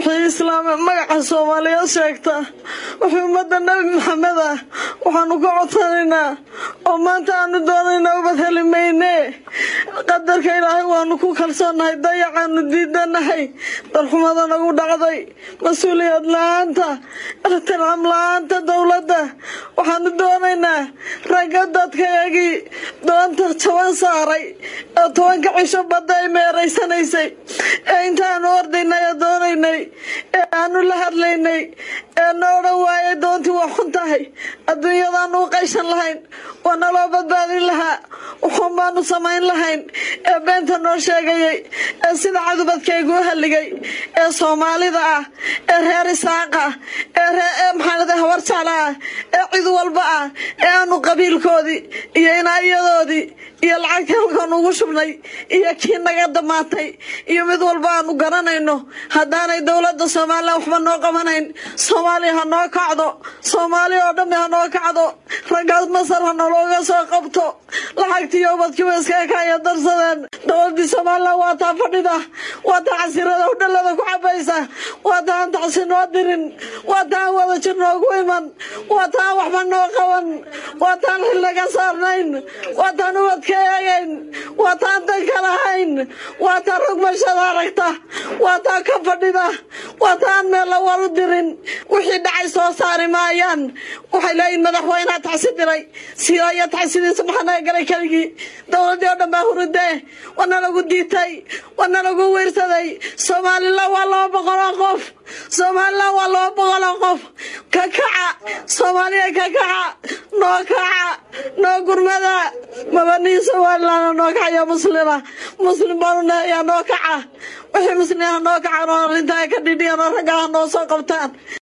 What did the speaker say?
وحي إسلام مقع الصومالية شاكتا وحي أمة النبي محمد وحانو كعطانينا وما انتانو دونينا وبثالي ميني قدر كإلهي وانو كالسانهي ضيعانو ديدانهي درحمة نقو دعضي مسؤولية لا أنت احترام لا أنت دولة وحانو دونينا رقدت كياقي doonta toban saaray oo tobanka cisho baday meeraysanay intaan ordaynay doonaynay aanu la hadlaynay noora waay doonti wax xuntahay adduunyadan uu qaysan lahayn wana loo badbaadin lahaa waxaan baanu samayn lahayn beenta noo sheegay sida cadubadkaygu haligay Soomaalida ah reer Isaaqa maxamed hawar jala cid walba aanu qabiilkoodii iyo inaayadooda iyo lacagtan ugu shubnay iyo kii naga dhamaatay iyo mid walba aanu garanayno hadaanay dawladda Soomaaliya waxba noo qabanayn Soomaaliya ha noo kacdo Soomaaliya oo dhan ha noo kacdo ragaad Masar ha noo soo qabto lacagtii ubadkii iska kaaya darsadeen dawladda Soomaaliya waa taa fadhida waa taa casirada u dhalada ku cabaysa waa taa taxsino dirin waa taa wada jirno ugu iman waa taa waxba noo qaban waa taa laga saarnayn waa taa nabadkeeyayn waa taa dalkalahayn waa taa rugmashada aragta waa taa ka fadhida waa taa meel la waru dirin wixii dhacay soo saari maayaan waxay leeyihiin madaxweynaha taxsidiray siyaaya taxsidiisa maxaa galay kaligi dawladda oo dhan baa hurudee wana lagu diitay wana lagu weersaday Soomaaliland waa loo boqol qof Soomaaliland waa loo boqol qof ka kaca Soomaaliya ka kaca noo kaca noo gurmada mabani Soomaaliland noo kaca muslim baana ya noo kaca wixii muslimiin noo kaca arinta ka dhidhiyaan ragaa noo soo qabtaan